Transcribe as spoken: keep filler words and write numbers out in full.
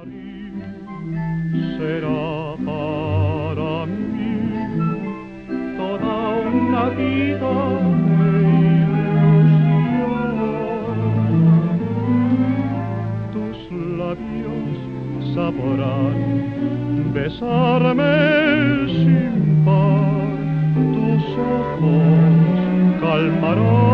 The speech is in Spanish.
Será para mí toda una vida de ilusión. Tus labios sabrán besarme sin par, tus ojos calmarán